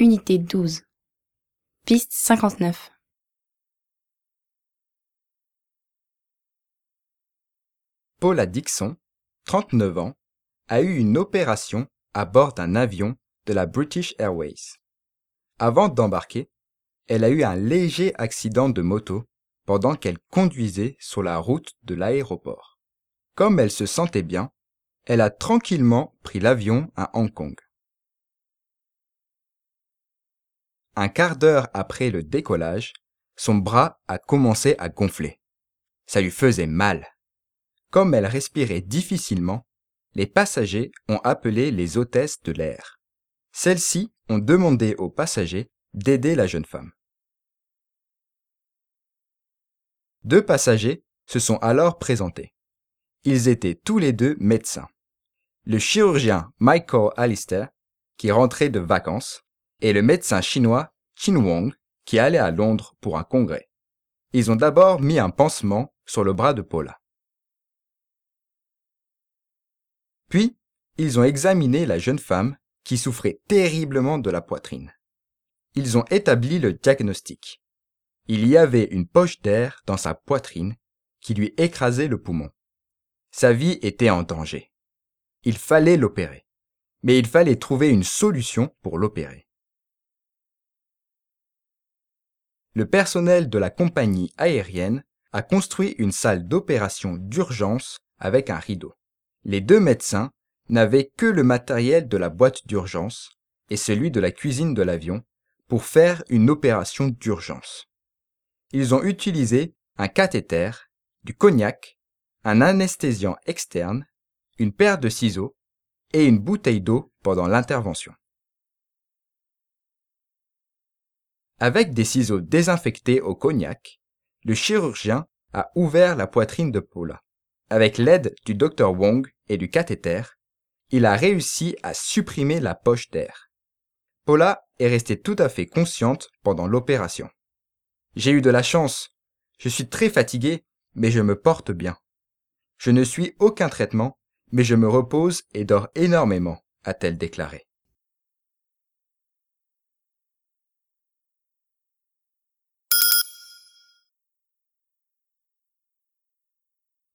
Unité 12. Piste 59. Paula Dixon, 39 ans, a eu une opération à bord d'un avion de la British Airways. Avant d'embarquer, elle a eu un léger accident de moto pendant qu'elle conduisait sur la route de l'aéroport. Comme elle se sentait bien, elle a tranquillement pris l'avion à Hong Kong. Un quart d'heure après le décollage, son bras a commencé à gonfler. Ça lui faisait mal. Comme elle respirait difficilement, les passagers ont appelé les hôtesses de l'air. Celles-ci ont demandé aux passagers d'aider la jeune femme. 2 passagers se sont alors présentés. Ils étaient tous les 2 médecins. Le chirurgien Michael Allister, qui rentrait de vacances, et le médecin chinois Qin Wong, qui allait à Londres pour un congrès. Ils ont d'abord mis un pansement sur le bras de Paula. Puis, ils ont examiné la jeune femme qui souffrait terriblement de la poitrine. Ils ont établi le diagnostic. Il y avait une poche d'air dans sa poitrine qui lui écrasait le poumon. Sa vie était en danger. Il fallait l'opérer. Mais il fallait trouver une solution pour l'opérer. Le personnel de la compagnie aérienne a construit une salle d'opération d'urgence avec un rideau. Les 2 médecins n'avaient que le matériel de la boîte d'urgence et celui de la cuisine de l'avion pour faire une opération d'urgence. Ils ont utilisé un cathéter, du cognac, un anesthésiant externe, une paire de ciseaux et une bouteille d'eau pendant l'intervention. Avec des ciseaux désinfectés au cognac, le chirurgien a ouvert la poitrine de Paula. Avec l'aide du Dr Wong et du cathéter, il a réussi à supprimer la poche d'air. Paula est restée tout à fait consciente pendant l'opération. J'ai eu de la chance. Je suis très fatiguée, mais je me porte bien. Je ne suis aucun traitement, mais je me repose et dors énormément, a-t-elle déclaré.